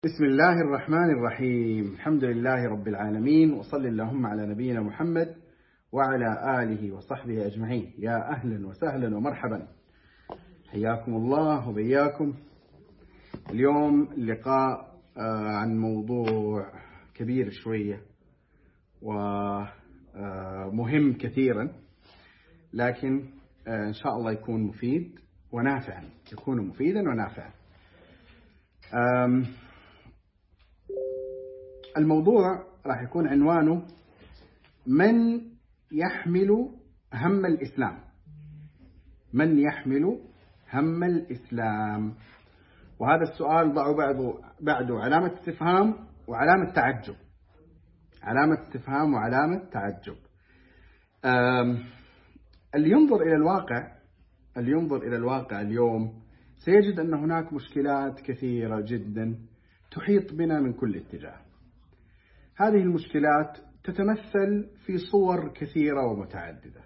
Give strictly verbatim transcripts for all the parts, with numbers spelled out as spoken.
بسم الله الرحمن الرحيم. الحمد لله رب العالمين، وصل اللهم على نبينا محمد وعلى آله وصحبه أجمعين. يا أهلا وسهلا ومرحبا، حياكم الله وبياكم. اليوم اللقاء عن موضوع كبير شوية ومهم كثيرا، لكن إن شاء الله يكون مفيد ونافعا، يكون مفيدا ونافعا. الموضوع راح يكون عنوانه: من يحمل هم الإسلام؟ من يحمل هم الإسلام؟ وهذا السؤال ضعوا بعده, بعده علامة استفهام وعلامة تعجب، علامة استفهام وعلامة تعجب. اللي ينظر إلى الواقع اللي ينظر إلى الواقع اليوم سيجد أن هناك مشكلات كثيرة جدا تحيط بنا من كل اتجاه. هذه المشكلات تتمثل في صور كثيرة ومتعددة.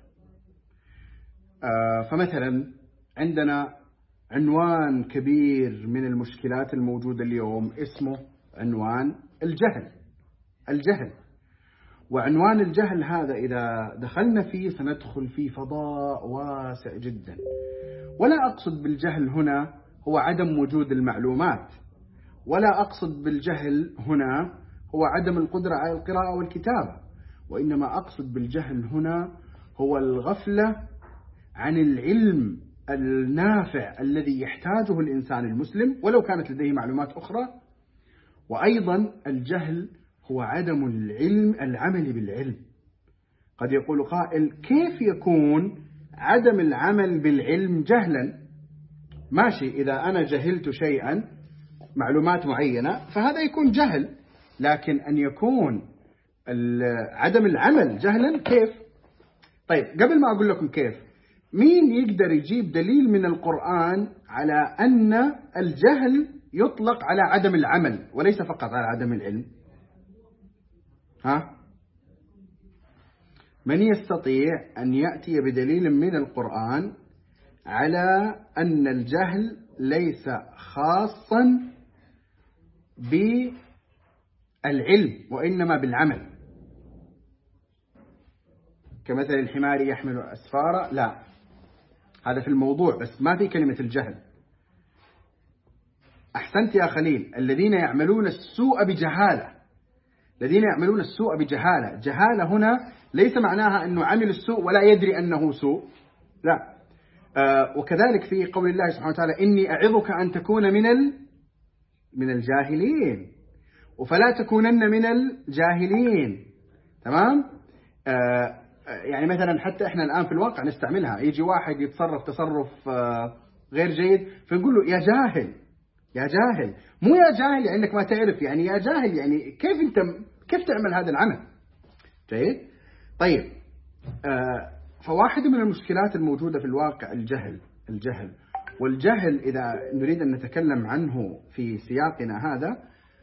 فمثلا عندنا عنوان كبير من المشكلات الموجودة اليوم اسمه عنوان الجهل. الجهل وعنوان الجهل هذا إذا دخلنا فيه سندخل في فضاء واسع جدا. ولا أقصد بالجهل هنا هو عدم وجود المعلومات، ولا أقصد بالجهل هنا هو عدم القدرة على القراءة والكتابة، وإنما أقصد بالجهل هنا هو الغفلة عن العلم النافع الذي يحتاجه الإنسان المسلم ولو كانت لديه معلومات أخرى. وأيضا الجهل هو عدم العلم العمل بالعلم. قد يقول قائل: كيف يكون عدم العمل بالعلم جهلا؟ ماشي، إذا أنا جهلت شيئا، معلومات معينة، فهذا يكون جهل، لكن أن يكون عدم العمل جهلا كيف؟ طيب، قبل ما أقول لكم كيف، مين يقدر يجيب دليل من القرآن على أن الجهل يطلق على عدم العمل وليس فقط على عدم العلم؟ ها؟ من يستطيع أن يأتي بدليل من القرآن على أن الجهل ليس خاصا بالعلم وإنما بالعمل؟ كمثل الحمار يحمل أسفارا، لا، هذا في الموضوع بس ما في كلمة الجهل. أحسنت يا خليل. الذين يعملون السوء بجهالة، الذين يعملون السوء بجهالة، جهالة هنا ليس معناها أنه عمل السوء ولا يدري أنه سوء، لا. آه وكذلك في قول الله سبحانه وتعالى: إني أعظك أن تكون من ال... من الجاهلين، وفلا تكونن من الجاهلين. تمام؟ آه يعني مثلا حتى إحنا الآن في الواقع نستعملها. يجي واحد يتصرف تصرف آه غير جيد فنقول له: يا جاهل، يا جاهل. مو يا جاهل يعني أنك ما تعرف، يعني يا جاهل يعني كيف أنت كيف تعمل هذا العمل؟ جيد؟ طيب، آه فواحد من المشكلات الموجودة في الواقع الجهل. الجهل والجهل إذا نريد أن نتكلم عنه في سياقنا هذا،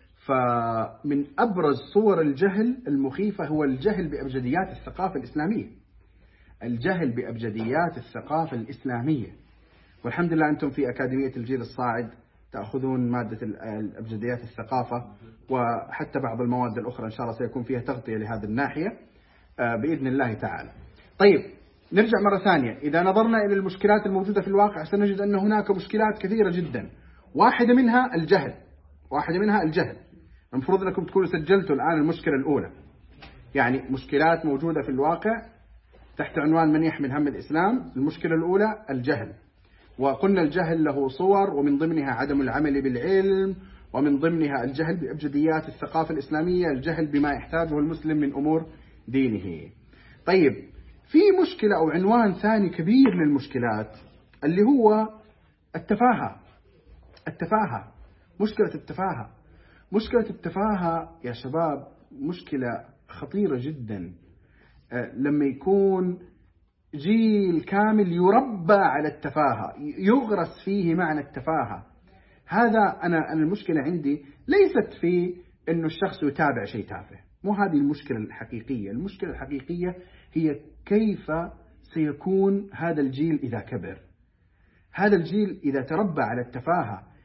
فمن أبرز صور الجهل المخيفة هو الجهل بأبجديات الثقافة الإسلامية. الجهل بأبجديات الثقافة الإسلامية. والحمد لله أنتم في أكاديمية الجيل الصاعد تأخذون مادة الأبجديات الثقافة، وحتى بعض المواد الأخرى إن شاء الله سيكون فيها تغطية لهذه الناحية بإذن الله تعالى. طيب، نرجع مرة ثانية. إذا نظرنا إلى المشكلات الموجودة في الواقع سنجد أن هناك مشكلات كثيرة جدا. واحدة منها الجهل، واحدة منها الجهل. المفروض أنكم تكونوا سجلتوا الآن المشكلة الأولى، يعني مشكلات موجودة في الواقع تحت عنوان من يحمل هم الإسلام. المشكلة الأولى الجهل، وقلنا الجهل له صور، ومن ضمنها عدم العمل بالعلم، ومن ضمنها الجهل بأبجديات الثقافة الإسلامية، الجهل بما يحتاجه المسلم من أمور دينه. طيب، في مشكلة أو عنوان ثاني كبير للمشكلات اللي هو التفاهة. التفاهة، مشكلة التفاهة. مشكلة التفاهة يا شباب مشكلة خطيرة جدا. لما يكون جيل كامل يربى على التفاهة، يغرس فيه معنى التفاهة، هذا أنا أنا المشكلة عندي ليست في إنه الشخص يتابع شيء تافه، مو هذه المشكلة الحقيقية. المشكلة الحقيقية هي كيف سيكون هذا الجيل إذا كبر. هذا الجيل إذا تربى على التفاهة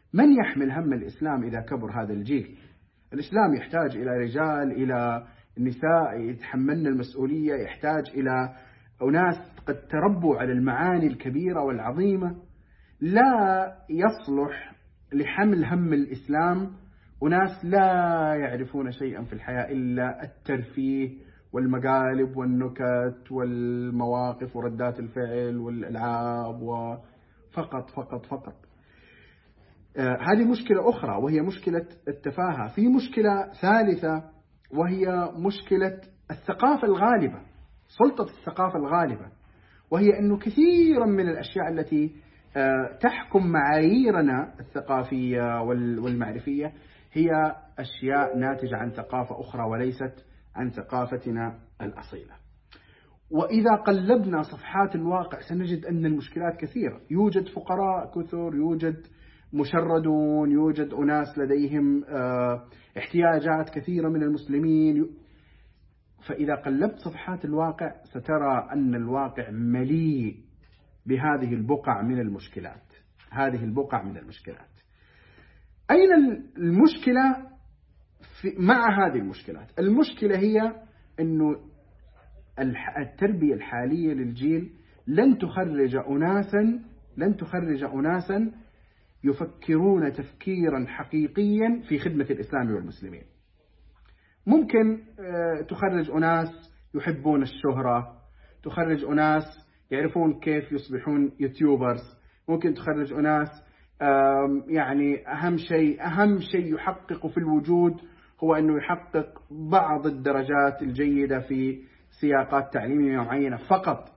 من يحمل هم الإسلام إذا كبر هذا الجيل؟ الإسلام يحتاج إلى رجال، إلى نساء يتحملن المسؤولية، يحتاج إلى أناس قد تربوا على المعاني الكبيرة والعظيمة. لا يصلح لحمل هم الإسلام أناس لا يعرفون شيئا في الحياة إلا الترفيه والمقالب والنكت والمواقف وردات الفعل والألعاب وفقط فقط فقط. آه هذه مشكلة أخرى وهي مشكلة التفاهة. في مشكلة ثالثة وهي مشكلة الثقافة الغالبة، سلطة الثقافة الغالبة، وهي أنه كثيرا من الأشياء التي آه تحكم معاييرنا الثقافية والمعرفية هي أشياء ناتجة عن ثقافة أخرى وليست عن ثقافتنا الأصيلة. وإذا قلبنا صفحات الواقع سنجد أن المشكلات كثيرة. يوجد فقراء كثر، يوجد مشردون، يوجد أناس لديهم احتياجات كثيرة من المسلمين. فإذا قلبت صفحات الواقع سترى أن الواقع مليء بهذه البقع من المشكلات. هذه البقع من المشكلات. أين المشكلة في مع هذه المشكلات؟ المشكلة هي أنه التربية الحالية للجيل لن تخرج أناسا لن تخرج أناسا يفكرون تفكيرا حقيقيا في خدمة الإسلام والمسلمين. ممكن تخرج أناس يحبون الشهرة، تخرج أناس يعرفون كيف يصبحون يوتيوبرز، ممكن تخرج أناس يعني أهم شيء أهم شيء يحقق في الوجود هو أنه يحقق بعض الدرجات الجيدة في سياقات تعليمية معينة فقط،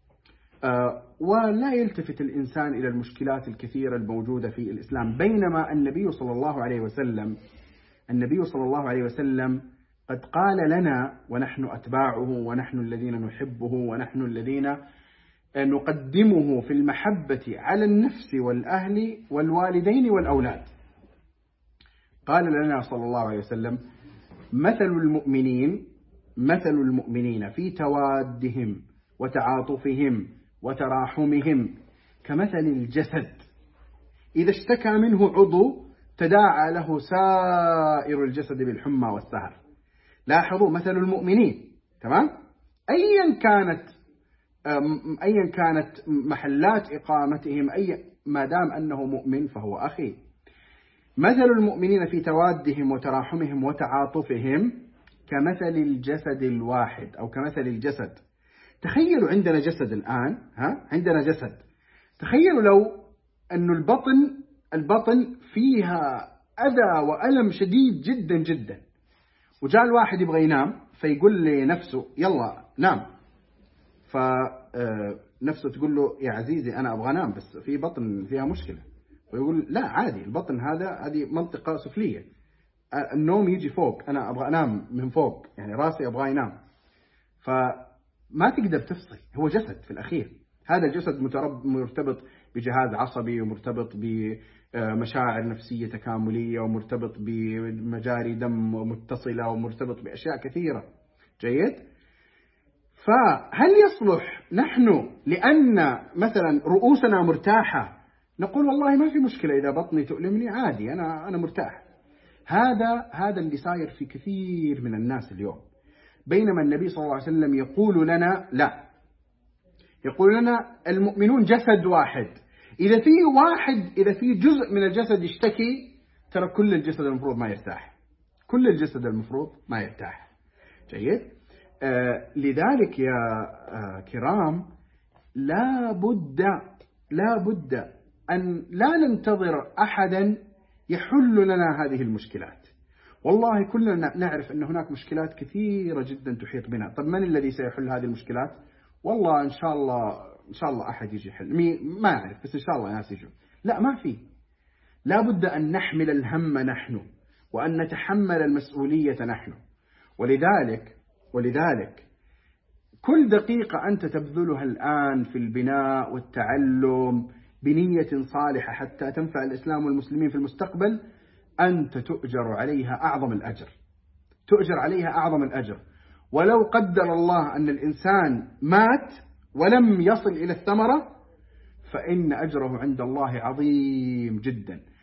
ولا يلتفت الإنسان إلى المشكلات الكثيرة الموجودة في الإسلام. بينما النبي صلى الله عليه وسلم النبي صلى الله عليه وسلم قد قال لنا ونحن أتباعه ونحن الذين نحبه ونحن الذين نقدمه في المحبة على النفس والأهل والوالدين والأولاد. قال لنا صلى الله عليه وسلم: مثل المؤمنين مثل المؤمنين في توادهم وتعاطفهم وتراحمهم كمثل الجسد إذا اشتكى منه عضو تداعى له سائر الجسد بالحمى والسهر. لاحظوا مثل المؤمنين، تمام؟ أيا كانت أيا كانت محلات إقامتهم، أي ما دام أنه مؤمن فهو أخي. مثل المؤمنين في توادهم وتراحمهم وتعاطفهم كمثل الجسد الواحد أو كمثل الجسد. تخيلوا عندنا جسد الآن، ها عندنا جسد. تخيلوا لو أن البطن البطن فيها أذى وألم شديد جدا جدا، وجاء الواحد يبغى ينام فيقول لنفسه يلا نام، فنفسه تقول له يا عزيزي أنا أبغى أنام بس في بطن فيها مشكلة، ويقول لا عادي، البطن هذا هذه منطقة سفلية، النوم يجي فوق، أنا أبغى أنام من فوق، يعني راسي أبغى ينام. فما تقدر تفصل، هو جسد في الأخير. هذا الجسد مرتبط بجهاز عصبي ومرتبط بمشاعر نفسية تكاملية ومرتبط بمجاري دم متصلة ومرتبط بأشياء كثيرة. جيد؟ فهل يصلح نحن لأن مثلا رؤوسنا مرتاحة نقول والله ما في مشكلة إذا بطني تؤلمني عادي، أنا أنا مرتاح؟ هذا هذا اللي صاير في كثير من الناس اليوم. بينما النبي صلى الله عليه وسلم يقول لنا لا، يقول لنا المؤمنون جسد واحد. إذا في واحد إذا في جزء من الجسد يشتكي ترى كل الجسد المفروض ما يرتاح، كل الجسد المفروض ما يرتاح. جيد؟ آه لذلك يا آه كرام لا بد لا بد أن لا ننتظر أحدا يحل لنا هذه المشكلات. والله كلنا نعرف أن هناك مشكلات كثيرة جدا تحيط بنا. طب من الذي سيحل هذه المشكلات؟ والله إن شاء الله إن شاء الله أحد يجي يحل، ما أعرف بس إن شاء الله ناس يجوا. لا، ما في. لا بد أن نحمل الهم نحن وأن نتحمل المسؤولية نحن. ولذلك ولذلك كل دقيقة أنت تبذلها الآن في البناء والتعلم بنية صالحة حتى تنفع الإسلام والمسلمين في المستقبل أنت تؤجر عليها أعظم الأجر، تؤجر عليها أعظم الأجر. ولو قدر الله أن الإنسان مات ولم يصل إلى الثمرة فإن أجره عند الله عظيم جدا.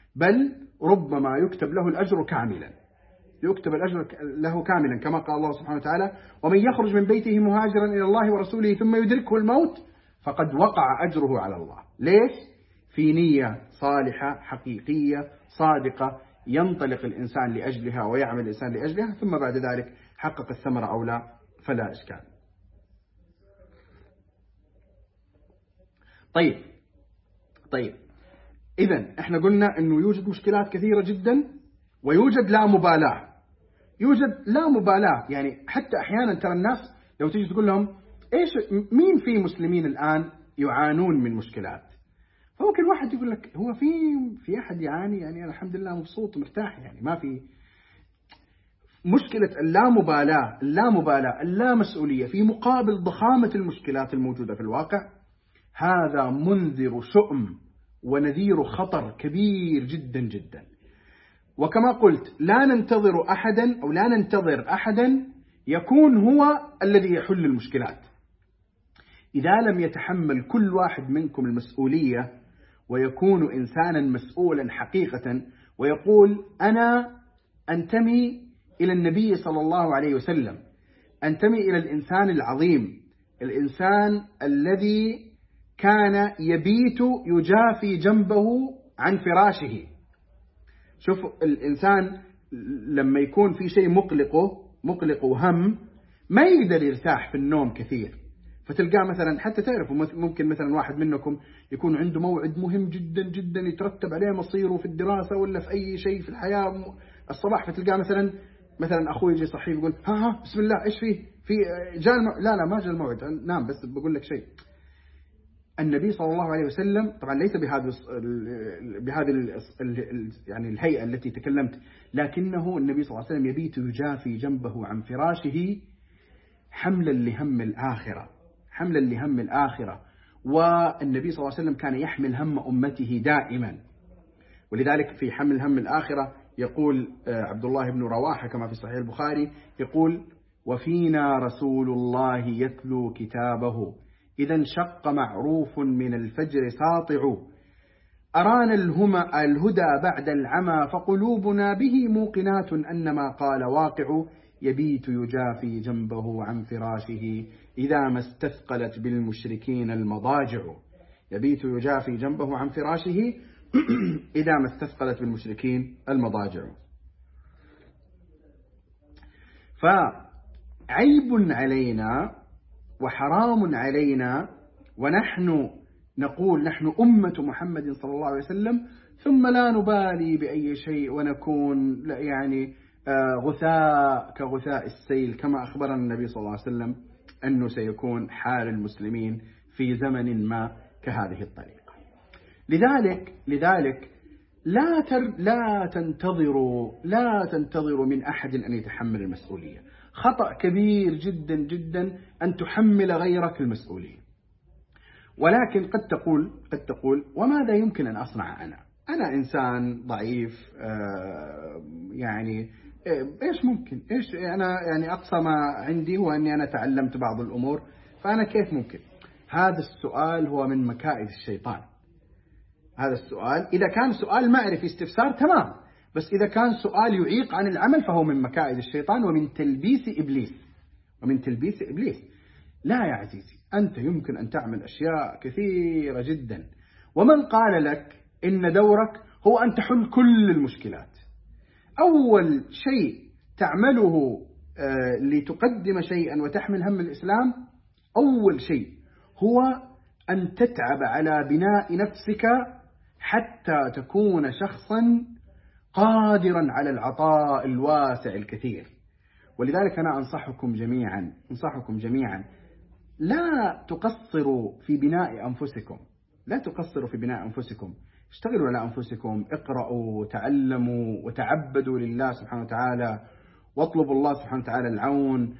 بل ربما يكتب له الأجر كاملا، يكتب الأجر له كاملا، كما قال الله سبحانه وتعالى: ومن يخرج من بيته مهاجرا إلى الله ورسوله ثم يدركه الموت فقد وقع أجره على الله. ليش؟ في نية صالحة حقيقية صادقة ينطلق الإنسان لأجلها ويعمل الإنسان لأجلها، ثم بعد ذلك حقق الثمرة أو لا فلا إشكال. طيب طيب إذن إحنا قلنا أنه يوجد مشكلات كثيرة جدا ويوجد لا مبالاة، يوجد لا مبالاة. يعني حتى أحيانا ترى الناس لو تيجي تقول لهم إيش مين في مسلمين الآن يعانون من مشكلات، فممكن واحد يقول لك هو في في أحد يعاني؟ يعني أنا الحمد لله مبسوط ومرتاح، يعني ما في. مشكلة اللامبالاة اللامبالاة اللامسؤولية في مقابل ضخامة المشكلات الموجودة في الواقع، هذا منذر شؤم ونذير خطر كبير جدا جدا. وكما قلت لا ننتظر أحدا أو لا ننتظر أحدا يكون هو الذي يحل المشكلات. إذا لم يتحمل كل واحد منكم المسؤولية ويكون إنسانا مسؤولا حقيقة ويقول أنا أنتمي إلى النبي صلى الله عليه وسلم، أنتمي إلى الإنسان العظيم، الإنسان الذي كان يبيت يجافي جنبه عن فراشه. شوف الإنسان لما يكون في شيء مقلقه مقلقه وهم ما يقدر يرتاح في النوم كثير، فتلقاه مثلا حتى تعرفوا ممكن مثلا واحد منكم يكون عنده موعد مهم جدا جدا يترتب عليه مصيره في الدراسة ولا في أي شيء في الحياة الصباح، فتلقاه مثلا مثلا أخوي يجي صحيح يقول ها ها بسم الله إيش فيه في جاء المو... لا لا ما جاء الموعد، نعم بس بقول لك شيء. النبي صلى الله عليه وسلم طبعا ليس بهذا بهذه يعني الهيئة التي تكلمت، لكنه النبي صلى الله عليه وسلم يبيت يجافي جنبه عن فراشه حملا لهم الآخرة، حملا لهم الآخرة. والنبي صلى الله عليه وسلم كان يحمل هم أمته دائما، ولذلك في حمل هم الآخرة يقول عبد الله بن رواحة كما في صحيح البخاري يقول: وفينا رسول الله يتلو كتابه إذا انشق معروف من الفجر ساطع، أرانا الهما الهدى بعد العمى فقلوبنا به موقنات أن ما قال واقع، يبيت يجافي جنبه عن فراشه إذا ما استثقلت بالمشركين المضاجع، يبيت يجافي جنبه عن فراشه إذا ما استثقلت بالمشركين المضاجع. فعيب علينا وحرام علينا ونحن نقول نحن أمة محمد صلى الله عليه وسلم ثم لا نبالي بأي شيء ونكون يعني غثاء كغثاء السيل، كما أخبرنا النبي صلى الله عليه وسلم أنه سيكون حال المسلمين في زمن ما كهذه الطريقة. لذلك لذلك لا تر لا تنتظروا لا تنتظروا من أحد أن يتحمل المسؤولية. خطأ كبير جدا جدا أن تحمل غيرك المسؤولية. ولكن قد تقول قد تقول وماذا يمكن أن أصنع أنا؟ أنا إنسان ضعيف، يعني إيش ممكن؟ إيش أنا يعني أقصى ما عندي هو أني أنا تعلمت بعض الأمور، فأنا كيف ممكن؟ هذا السؤال هو من مكائد الشيطان. هذا السؤال إذا كان سؤال معرفي استفسار تمام، بس إذا كان سؤال يعيق عن العمل فهو من مكائد الشيطان ومن تلبيس إبليس ومن تلبيس إبليس. لا يا عزيزي، أنت يمكن أن تعمل أشياء كثيرة جدا، ومن قال لك إن دورك هو أن تحل كل المشكلات؟ أول شيء تعمله لتقدم شيئا وتحمل هم الإسلام، أول شيء هو أن تتعب على بناء نفسك حتى تكون شخصا قادرا على العطاء الواسع الكثير. ولذلك أنا أنصحكم جميعا أنصحكم جميعا لا تقصروا في بناء أنفسكم، لا تقصروا في بناء أنفسكم، اشتغلوا على أنفسكم، اقرأوا، تعلموا، وتعبدوا لله سبحانه وتعالى، واطلبوا الله سبحانه وتعالى العون،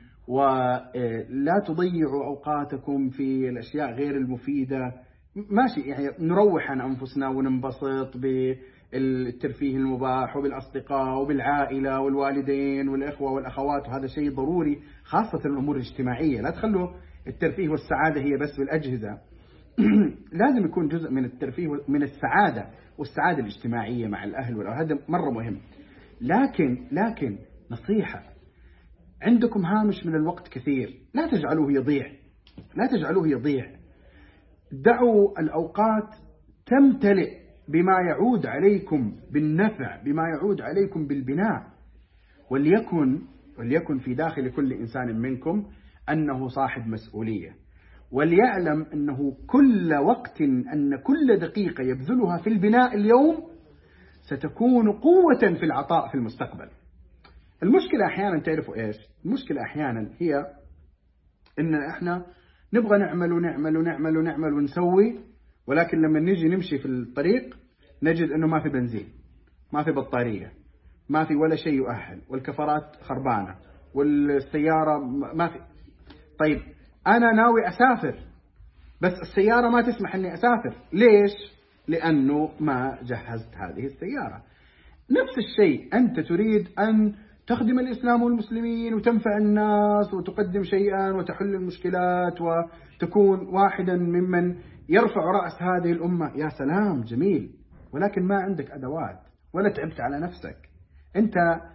ولا تضيعوا أوقاتكم في الأشياء غير المفيدة. ماشي يعني نروح عن أنفسنا وننبسط بالترفيه المباح وبالأصدقاء وبالعائلة والوالدين والإخوة والأخوات، وهذا شيء ضروري خاصة الأمور الاجتماعية. لا تخلوا الترفيه والسعادة هي بس بالأجهزة لازم يكون جزء من الترفيه من السعادة والسعادة الاجتماعية مع الأهل والأولاد، هذا مرة مهم. لكن لكن نصيحة، عندكم هامش من الوقت كثير، لا تجعلوه يضيع، لا تجعلوه يضيع. دعوا الأوقات تمتلئ بما يعود عليكم بالنفع، بما يعود عليكم بالبناء. وليكن وليكن في داخل كل إنسان منكم أنه صاحب مسؤولية، وليعلم أنه كل وقت، أن كل دقيقة يبذلها في البناء اليوم ستكون قوة في العطاء في المستقبل. المشكلة أحيانا تعرفوا إيش؟ المشكلة أحيانا هي إن إحنا نبغى نعمل ونعمل ونعمل ونعمل ونسوي، ولكن لما نيجي نمشي في الطريق نجد إنه ما في بنزين، ما في بطارية، ما في ولا شيء يؤهل، والكفرات خربانة، والسيارة ما في. طيب أنا ناوي أسافر بس السيارة ما تسمح أني أسافر، ليش؟ لأنه ما جهزت هذه السيارة. نفس الشيء، أنت تريد أن تخدم الإسلام والمسلمين وتنفع الناس وتقدم شيئا وتحل المشكلات وتكون واحدا ممن يرفع رأس هذه الأمة، يا سلام جميل، ولكن ما عندك أدوات ولا تعبت على نفسك. أنت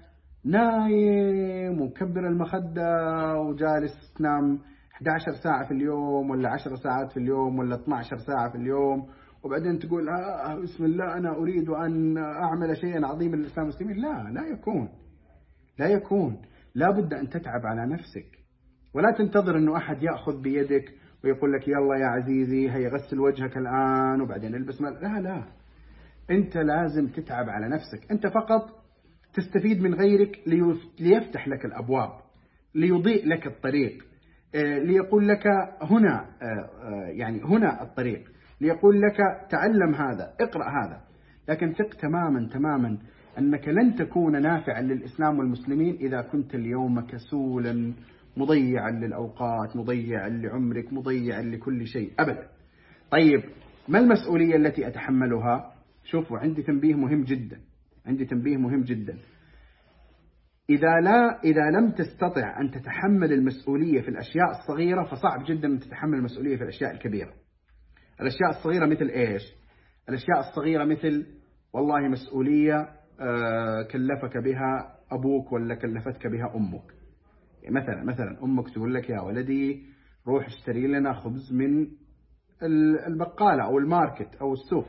نايم وكبر المخدة وجالس تنام إحدى عشرة ساعة في اليوم ولا عشر ساعات في اليوم ولا اثنتي عشرة ساعة في اليوم، وبعدين تقول آه بسم الله أنا أريد أن أعمل شيئا عظيما للإسلام والمسلمين. لا لا يكون لا يكون لا بد أن تتعب على نفسك، ولا تنتظر أنه أحد يأخذ بيدك ويقول لك يلا يا عزيزي هيا غسل وجهك الآن وبعدين البس مال. لا لا، أنت لازم تتعب على نفسك. أنت فقط تستفيد من غيرك ليفتح لك الأبواب، ليضيء لك الطريق، ليقول لك هنا يعني هنا الطريق، ليقول لك تعلم هذا، اقرأ هذا. لكن ثق تماما تماما أنك لن تكون نافعا للإسلام والمسلمين إذا كنت اليوم كسولا مضيعا للأوقات، مضيعا لعمرك، مضيعا لكل شيء أبدا. طيب ما المسؤولية التي أتحملها؟ شوفوا، عندي تنبيه مهم جدا، عندي تنبيه مهم جدا. إذا لا إذا لم تستطع أن تتحمل المسؤولية في الأشياء الصغيرة فصعب جدا أن تتحمل المسؤولية في الأشياء الكبيرة. الأشياء الصغيرة مثل إيش؟ الأشياء الصغيرة مثل والله مسؤولية كلفك بها أبوك ولا كلفتك بها أمك. يعني مثلا مثلا أمك تقول لك يا ولدي روح اشتري لنا خبز من البقالة أو الماركت أو السوق.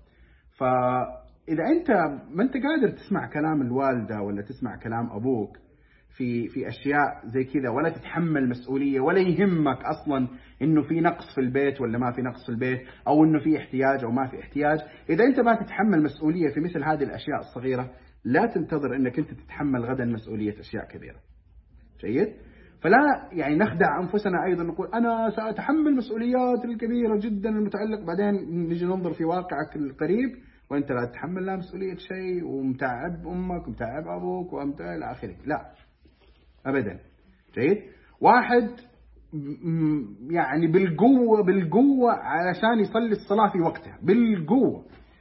فإذا أنت ما أنت قادر تسمع كلام الوالدة ولا تسمع كلام أبوك في في أشياء زي كذا، ولا تتحمل مسؤولية، ولا يهمك أصلا إنه في نقص في البيت ولا ما في نقص في البيت، أو إنه في احتياج أو ما في احتياج، إذا أنت ما تتحمل مسؤولية في مثل هذه الأشياء الصغيرة لا تنتظر إنك أنت تتحمل غدا مسؤولية أشياء كبيرة. جيد؟ فلا يعني نخدع أنفسنا أيضا نقول أنا سأتحمل مسؤوليات الكبيرة جدا المتعلق، بعدين نجي ننظر في واقعك القريب وأنت لا تتحمل لا مسؤولية شيء ومتعب أمك ومتعب أبوك وأمثال إلى آخره. لا أبدا. جيد؟ واحد يعني بالقوة بالقوة علشان يصلي الصلاة في وقتها بالقوة،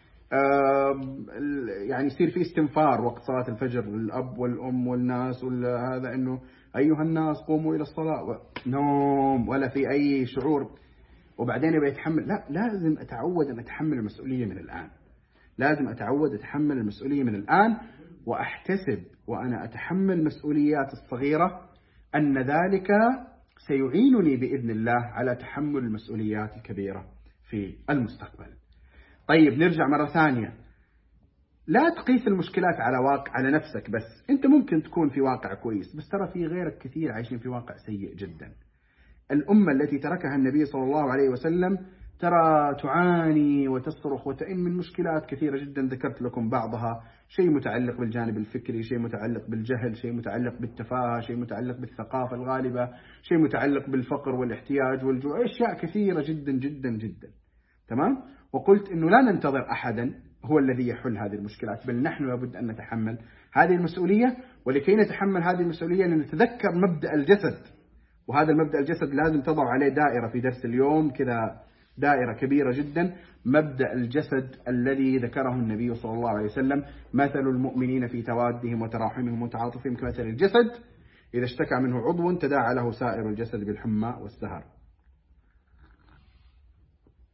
يعني يصير في استنفار وقت صلاة الفجر الأب والأم والناس وهذا إنه أيها الناس قوموا إلى الصلاة، نوم ولا في أي شعور، وبعدين يبقى يتحمل. لا، لازم أتعود أن أتحمل المسؤولية من الآن، لازم أتعود أتحمل المسؤولية من الآن، وأحتسب وأنا أتحمل مسؤوليات الصغيرة أن ذلك سيعينني بإذن الله على تحمل المسؤوليات الكبيرة في المستقبل. طيب نرجع مرة ثانية، لا تقيس المشكلات على واقع على نفسك بس. أنت ممكن تكون في واقع كويس بس ترى في غيرك كثير عايشين في واقع سيء جدا. الأمة التي تركها النبي صلى الله عليه وسلم ترى تعاني وتصرخ وتئن من مشكلات كثيرة جدا، ذكرت لكم بعضها، شيء متعلق بالجانب الفكري، شيء متعلق بالجهل، شيء متعلق بالتفاهة، شيء متعلق بالثقافة الغالبة، شيء متعلق بالفقر والاحتياج والجوع، أشياء كثيرة جدا جدا جدا. تمام؟ وقلت إنه لا ننتظر أحدا هو الذي يحل هذه المشكلات، بل نحن لابد أن نتحمل هذه المسؤولية. ولكي نتحمل هذه المسؤولية نتذكر مبدأ الجسد، وهذا المبدأ الجسد لازم تضع عليه دائرة في درس اليوم كذا، دائرة كبيرة جدا. مبدأ الجسد الذي ذكره النبي صلى الله عليه وسلم: مثل المؤمنين في توادهم وتراحمهم وتعاطفهم كمثل الجسد إذا اشتكى منه عضو تداعى له سائر الجسد بالحمى والسهر.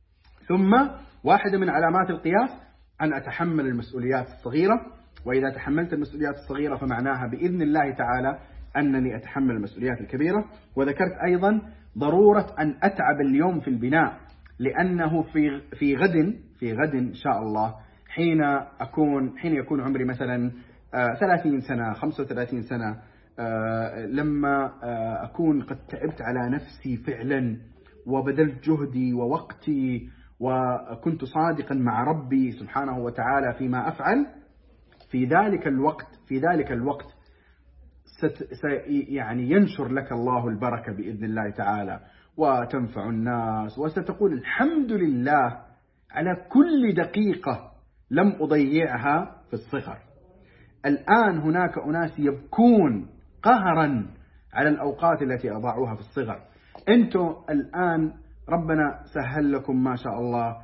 ثم واحدة من علامات القياس أن أتحمل المسؤوليات الصغيرة، وإذا تحملت المسؤوليات الصغيرة فمعناها بإذن الله تعالى أنني أتحمل المسؤوليات الكبيرة. وذكرت أيضا ضرورة أن أتعب اليوم في البناء، لأنه في في غد في غد إن شاء الله حين أكون حين يكون عمري مثلا ثلاثين سنة خمسة وثلاثين سنة، لما أكون قد تعبت على نفسي فعلا وبذلت جهدي ووقتي وكنت صادقا مع ربي سبحانه وتعالى فيما أفعل، في ذلك الوقت في ذلك الوقت ست يعني ينشر لك الله البركة بإذن الله تعالى وتنفع الناس، وستقول الحمد لله على كل دقيقة لم أضيعها في الصغر. الآن هناك أناس يبكون قهرا على الأوقات التي أضاعوها في الصغر. أنتم الآن ربنا سهل لكم ما شاء الله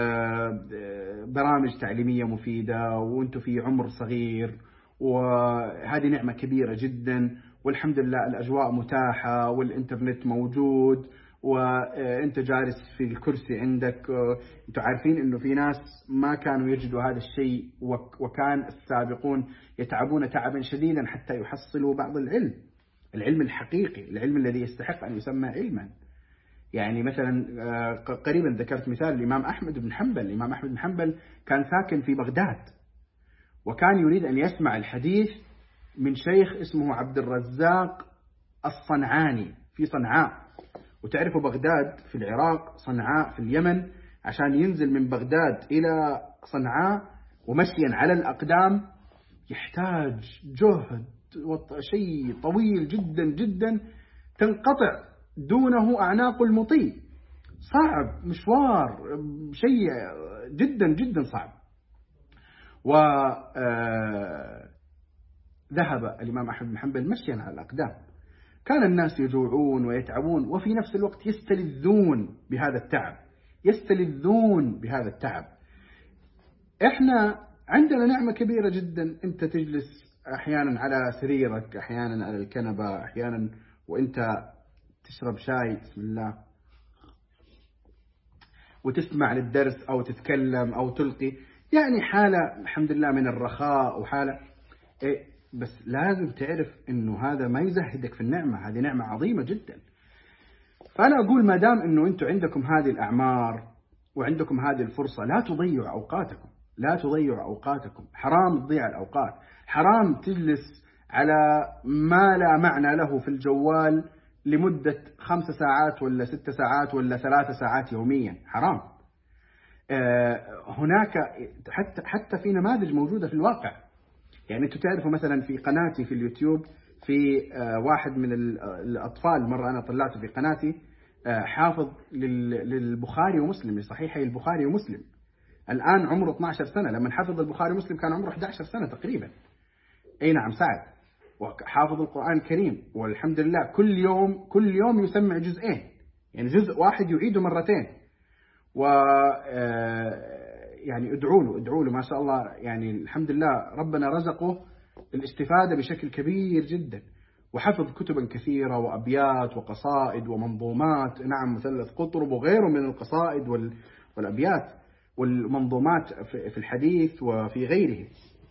برامج تعليمية مفيدة وأنتم في عمر صغير، وهذه نعمة كبيرة جدا، والحمد لله الأجواء متاحة والإنترنت موجود وأنت جالس في الكرسي عندك. أنتم عارفين أنه في ناس ما كانوا يجدوا هذا الشيء، وكان السابقون يتعبون تعبا شديدا حتى يحصلوا بعض العلم العلم الحقيقي، العلم الذي يستحق أن يسمى علما. يعني مثلا قريبا ذكرت مثال الإمام أحمد بن حنبل. الإمام أحمد بن حنبل كان ساكن في بغداد، وكان يريد أن يسمع الحديث من شيخ اسمه عبد الرزاق الصنعاني في صنعاء. وتعرفوا بغداد في العراق، صنعاء في اليمن، عشان ينزل من بغداد إلى صنعاء ومشيا على الأقدام يحتاج جهد وشيء طويل جدا جدا تنقطع دونه أعناق المطي. صعب، مشوار، شيء جدا جدا صعب. وذهب الإمام أحمد بن حنبل مشيا على الأقدام. كان الناس يجوعون ويتعبون وفي نفس الوقت يستلذون بهذا التعب يستلذون بهذا التعب. إحنا عندنا نعمة كبيرة جدا، أنت تجلس أحيانا على سريرك، أحيانا على الكنبة، أحيانا وأنت تشرب شاي بسم الله وتسمع للدرس أو تتكلم أو تلقي، يعني حالة الحمد لله من الرخاء وحالة إيه. بس لازم تعرف إنه هذا ما يزهدك في النعمة، هذه نعمة عظيمة جدا. فأنا أقول ما دام إنه أنتم عندكم هذه الأعمار وعندكم هذه الفرصة، لا تضيعوا أوقاتكم لا تضيعوا أوقاتكم. حرام تضيع الأوقات، حرام تجلس على ما لا معنى له في الجوال لمدة خمس ساعات ولا ست ساعات ولا ثلاث ساعات يوميا، حرام. هناك حتى حتى في نماذج موجودة في الواقع. يعني أنتم تعرفوا مثلا في قناتي في اليوتيوب في واحد من الأطفال، مرة أنا طلعته في قناتي حافظ للبخاري ومسلم، لصحيحي البخاري ومسلم. الآن عمره اثني عشر سنة، لما حفظ البخاري ومسلم كان عمره أحد عشر سنة تقريبا. أي نعم سعد، وحافظ القرآن الكريم والحمد لله كل يوم كل يوم يسمع جزئين، يعني جزء واحد يعيده مرتين. و يعني ادعوا له ادعوا له ما شاء الله، يعني الحمد لله ربنا رزقه الاستفادة بشكل كبير جدا، وحفظ كتبا كثيرة وأبيات وقصائد ومنظومات، نعم مثلث قطرب وغيره من القصائد والأبيات والمنظومات في الحديث وفي غيره.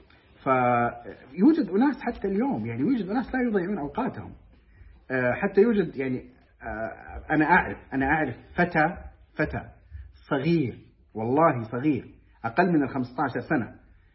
فيوجد أناس حتى اليوم، يعني يوجد أناس لا يضيعون أوقاتهم. حتى يوجد يعني أنا أعرف أنا أعرف فتى فتى صغير، والله صغير أقل من الخمسة عشر سنة،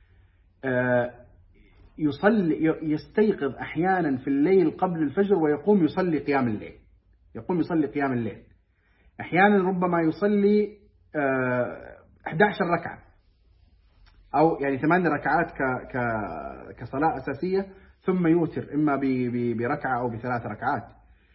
يصلي يستيقظ أحيانا في الليل قبل الفجر ويقوم يصلي قيام الليل يقوم يصلي قيام الليل أحيانا ربما يصلي أحد عشر ركعة، أو يعني ثمان ركعات كصلاة أساسية، ثم يوتر إما بركعة أو بثلاث ركعات.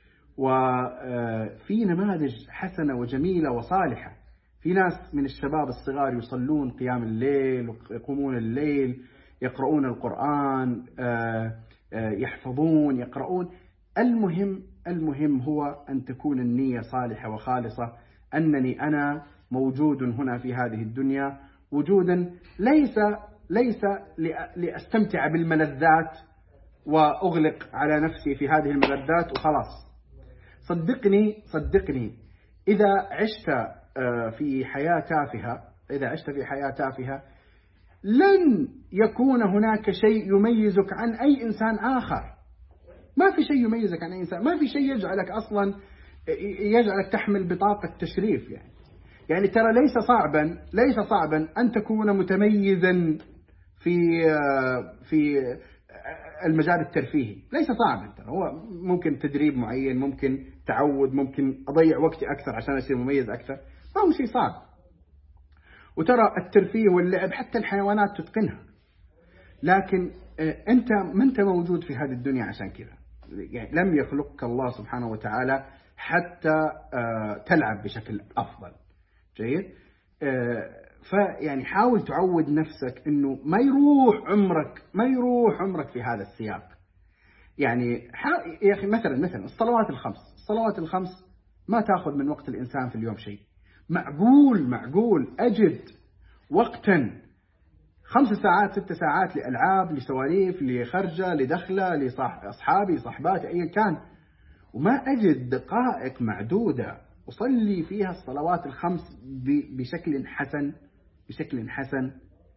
وفي نماذج حسنة وجميلة وصالحة. في ناس من الشباب الصغار يصلون قيام الليل ويقومون الليل، يقرؤون القرآن، يحفظون يقرؤون. المهم المهم هو أن تكون النية صالحة وخالصة، أنني أنا موجود هنا في هذه الدنيا وجودا ليس ليس لأستمتع بالملذات وأغلق على نفسي في هذه الملذات وخلاص. صدقني صدقني إذا عشت في حياة تافهة إذا عشت في حياة تافهة لن يكون هناك شيء يميزك عن أي إنسان آخر. ما في شيء يميزك عن أي إنسان، ما في شيء يجعلك أصلا يجعلك تحمل بطاقة تشريف. يعني يعني ترى ليس صعبا ليس صعبا أن تكون متميزا في في المجال الترفيهي، ليس صعبا. ترى هو ممكن تدريب معين، ممكن تعود، ممكن أضيع وقتي أكثر عشان أصير مميز أكثر، ما هو شيء صعب. وترى الترفيه واللعب حتى الحيوانات تتقنها، لكن أنت ما أنت موجود في هذه الدنيا عشان كذا. يعني لم يخلقك الله سبحانه وتعالى حتى تلعب بشكل أفضل. جيد. فيعني حاول تعود نفسك إنه ما يروح عمرك ما يروح عمرك في هذا السياق. يعني يا أخي مثلا مثلا الصلوات الخمس الصلوات الخمس ما تأخذ من وقت الإنسان في اليوم شيء. معقول معقول أجد وقتا خمس ساعات ست ساعات لألعاب، لسواليف، لخرجة، لدخلة، لأصحابي صحباتي أيا كان، وما أجد دقائق معدودة أصلي فيها الصلوات الخمس بشكل حسن بشكل حسن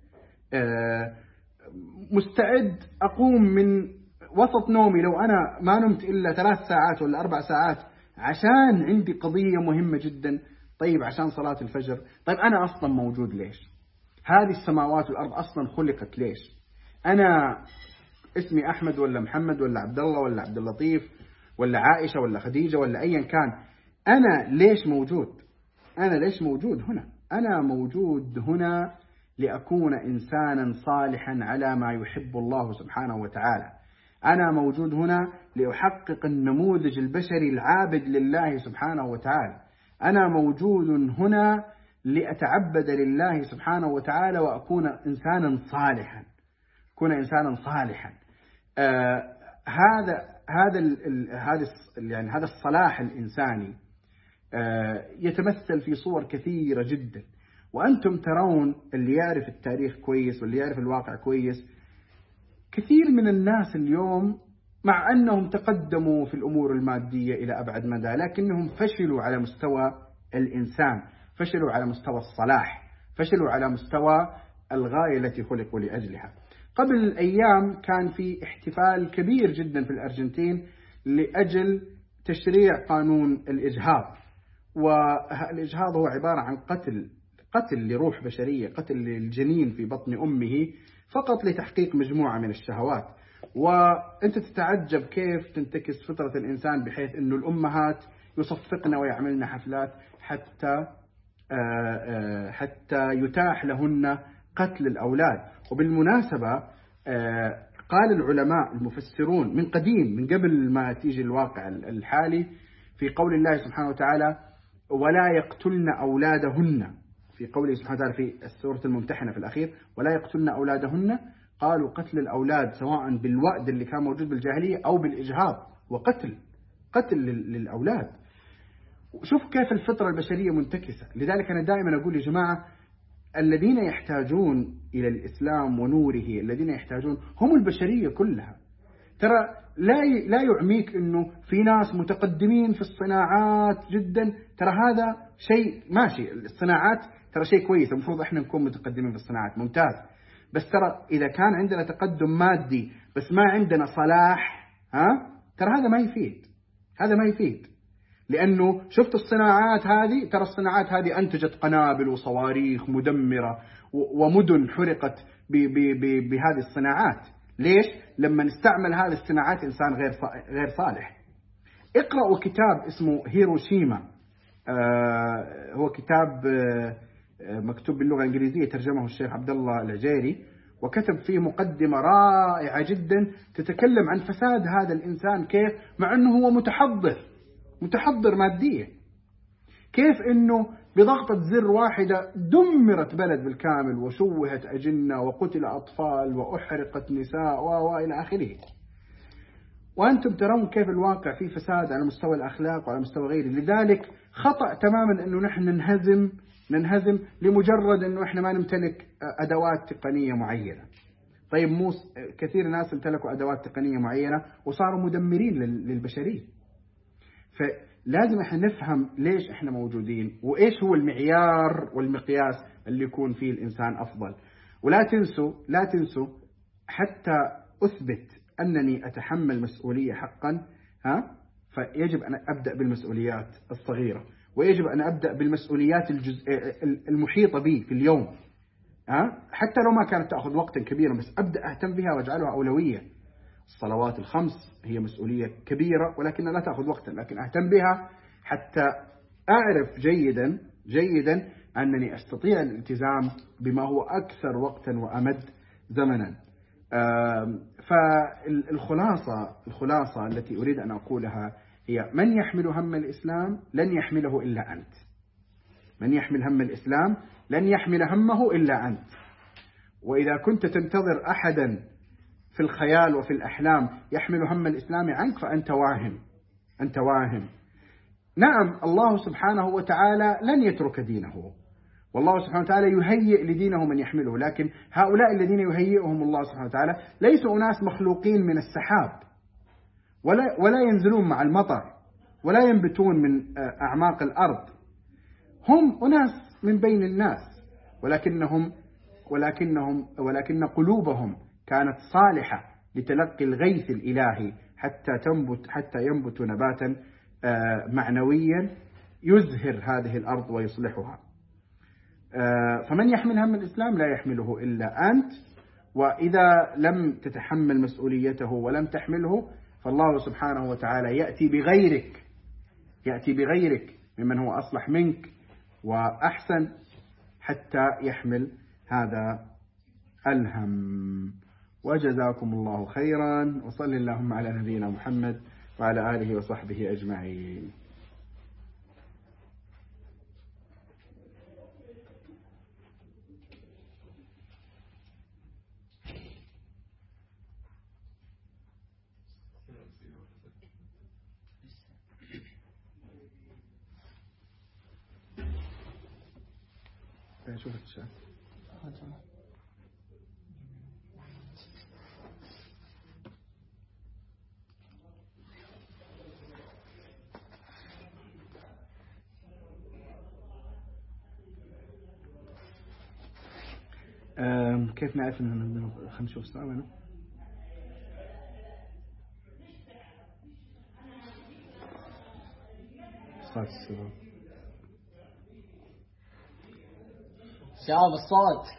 مستعد أقوم من وسط نومي لو أنا ما نمت إلا ثلاث ساعات ولا أربع ساعات عشان عندي قضية مهمة جدا. طيب عشان صلاة الفجر. طيب أنا أصلا موجود ليش؟ هذه السماوات والأرض أصلا خلقت ليش؟ أنا اسمي أحمد ولا محمد ولا عبد الله ولا عبد اللطيف ولا عائشة ولا خديجة ولا أيا كان، أنا ليش موجود؟ أنا ليش موجود هنا؟ أنا موجود هنا لأكون إنسانا صالحا على ما يحب الله سبحانه وتعالى. أنا موجود هنا لأحقق النموذج البشري العابد لله سبحانه وتعالى. أنا موجود هنا لأتعبد لله سبحانه وتعالى وأكون إنسانا صالحا أكون إنسانا صالحا آه هذا هذا هذا يعني هذا الصلاح الإنساني آه يتمثل في صور كثيرة جدا. وأنتم ترون اللي يعرف التاريخ كويس واللي يعرف الواقع كويس، كثير من الناس اليوم مع أنهم تقدموا في الأمور المادية إلى أبعد مدى، لكنهم فشلوا على مستوى الإنسان، فشلوا على مستوى الصلاح، فشلوا على مستوى الغاية التي خلقوا لأجلها. قبل أيام كان في احتفال كبير جدا في الأرجنتين لأجل تشريع قانون الإجهاض. والإجهاض هو عبارة عن قتل قتل لروح بشرية، قتل للجنين في بطن أمه فقط لتحقيق مجموعة من الشهوات. وأنت تتعجب كيف تنتكس فطرة الإنسان بحيث أنه الأمهات يصفقن ويعملن حفلات حتى حتى يتاح لهن قتل الأولاد. وبالمناسبة قال العلماء المفسرون من قديم، من قبل ما تيجي الواقع الحالي، في قول الله سبحانه وتعالى ولا يقتلن أولادهن، في قوله سبحانه وتعالى في السورة الممتحنة في الأخير ولا يقتلن أولادهن، قالوا قتل الأولاد سواء بالوأد اللي كان موجود بالجاهلية أو بالإجهاض، وقتل قتل للأولاد. شوف كيف الفطرة البشرية منتكسة. لذلك أنا دائما أقول يا جماعة الذين يحتاجون إلى الإسلام ونوره، الذين يحتاجون هم البشرية كلها. ترى لا لا يعميك إنه في ناس متقدمين في الصناعات جدا، ترى هذا شيء ماشي، الصناعات ترى شيء كويس، المفروض إحنا نكون متقدمين في الصناعات، ممتاز. بس ترى إذا كان عندنا تقدم مادي بس ما عندنا صلاح، ها ترى هذا ما يفيد، هذا ما يفيد. لأنه شفت الصناعات هذه، ترى الصناعات هذه أنتجت قنابل وصواريخ مدمرة ومدن حرقت بهذه الصناعات. ليش؟ لما نستعمل هذه الصناعات إنسان غير غير صالح. اقرأوا كتاب اسمه هيروشيما، آه هو كتاب آه مكتوب باللغة الإنجليزية، ترجمه الشيخ عبد الله العجيري، وكتب فيه مقدمة رائعة جدا تتكلم عن فساد هذا الإنسان، كيف مع أنه هو متحضر متحضر ماديا، كيف أنه بضغطة زر واحدة دمرت بلد بالكامل وشوهت أجنة وقتل أطفال وأحرقت نساء وإلى آخره. وأنتم ترون كيف الواقع فيه فساد على مستوى الأخلاق وعلى مستوى غيره. لذلك خطأ تماما أنه نحن ننهزم ننهزم لمجرد أنه إحنا ما نمتلك أدوات تقنية معينة. طيب موس كثير ناس امتلكوا أدوات تقنية معينة وصاروا مدمرين للبشرية. لازم احنا نفهم ليش احنا موجودين، وايش هو المعيار والمقياس اللي يكون فيه الانسان افضل. ولا تنسوا لا تنسوا حتى اثبت انني اتحمل مسؤولية حقا، ها فيجب ان ابدا بالمسؤوليات الصغيرة، ويجب ان ابدا بالمسؤوليات الجزء المحيطة بي في اليوم، ها حتى لو ما كانت تاخذ وقتا كبيرا، بس ابدا اهتم بها واجعلها اولوية. الصلوات الخمس هي مسؤولية كبيرة ولكنها لا تأخذ وقتا، لكن أهتم بها حتى أعرف جيدا جيدا أنني أستطيع الالتزام بما هو أكثر وقتا وأمد زمنا. فالخلاصة الخلاصة التي أريد أن أقولها هي: من يحمل هم الإسلام لن يحمله إلا أنت. من يحمل هم الإسلام لن يحمل همه إلا أنت. وإذا كنت تنتظر أحدا في الخيال وفي الأحلام يحمل هم الإسلام عنك فأنت واهم، أنت واهم. نعم الله سبحانه وتعالى لن يترك دينه، والله سبحانه وتعالى يهيئ لدينه من يحمله، لكن هؤلاء الذين يهيئهم الله سبحانه وتعالى ليسوا أناس مخلوقين من السحاب، ولا, ولا ينزلون مع المطر، ولا ينبتون من أعماق الأرض. هم أناس من بين الناس، ولكنهم ولكنهم ولكن قلوبهم كانت صالحة لتلقي الغيث الإلهي حتى تنبت حتى ينبت نباتا معنويا يزهر هذه الأرض ويصلحها. فمن يحمل هم الإسلام لا يحمله إلا أنت، وإذا لم تتحمل مسؤوليته ولم تحمله فالله سبحانه وتعالى يأتي بغيرك يأتي بغيرك ممن هو أصلح منك وأحسن حتى يحمل هذا الهم. وجزاكم الله خيرا، وصل اللهم على نبينا محمد وعلى آله وصحبه أجمعين. شوف الشاشة. كيف نعرف أنه خلينا نشوف السؤال هنا. صوت السبب. جواب الصوت.